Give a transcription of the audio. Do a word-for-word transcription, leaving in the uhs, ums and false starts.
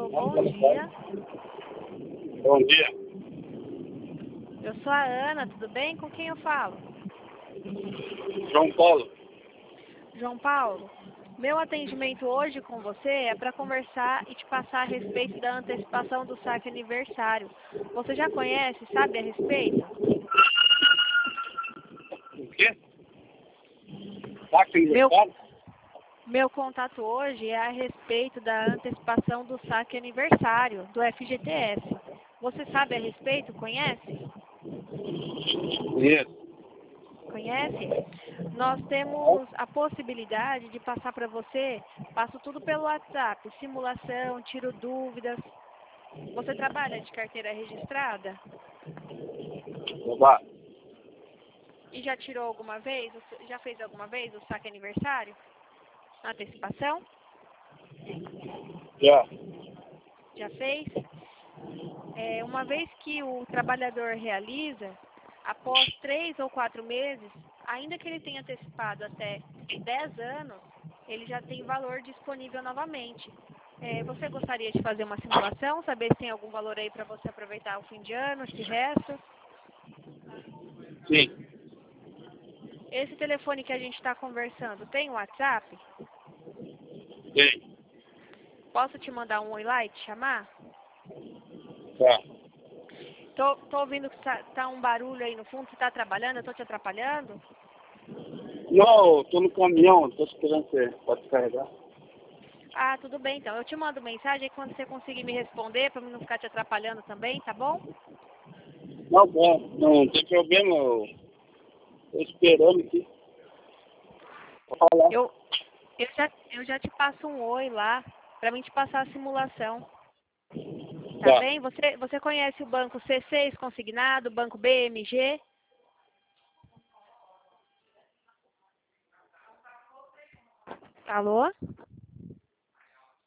Paulo, bom dia. Bom dia. Eu sou a Ana, tudo bem? Com quem eu falo? João Paulo. João Paulo, meu atendimento hoje com você é para conversar e te passar a respeito da antecipação do saque aniversário. Você já conhece, sabe a respeito? O quê? Saque Meu, aniversário? meu contato hoje é a respeito da antecipação do saque aniversário do F G T S. Você sabe a respeito? Conhece? Isso. Conhece? Nós temos a possibilidade de passar para você, passo tudo pelo WhatsApp, simulação, tiro dúvidas. Você trabalha de carteira registrada? Oba. E já tirou alguma vez, já fez alguma vez o saque aniversário? Antecipação? Já. Já fez? É, uma vez que o trabalhador realiza, após três ou quatro meses, ainda que ele tenha antecipado até dez anos, ele já tem valor disponível novamente. É, você gostaria de fazer uma simulação, saber se tem algum valor aí para você aproveitar o fim de ano, esse resto? Sim. Esse telefone que a gente está conversando tem WhatsApp? Tem. Posso te mandar um oi lá e te chamar? Tá. Tô, tô ouvindo que tá, tá um barulho aí no fundo. Você tá trabalhando? Eu tô te atrapalhando? Não, eu tô no caminhão, tô esperando você. Pode carregar? Ah, tudo bem então. Eu te mando mensagem aí quando você conseguir me responder, para não ficar te atrapalhando também, tá bom? Não, bom. Não tem problema. Eu tô esperando aqui. Vou falar. Eu, eu, já, eu já te passo um oi lá, para mim te passar a simulação. Tá Tá. bem? Você, você conhece o banco C seis consignado, o banco B M G? Alô?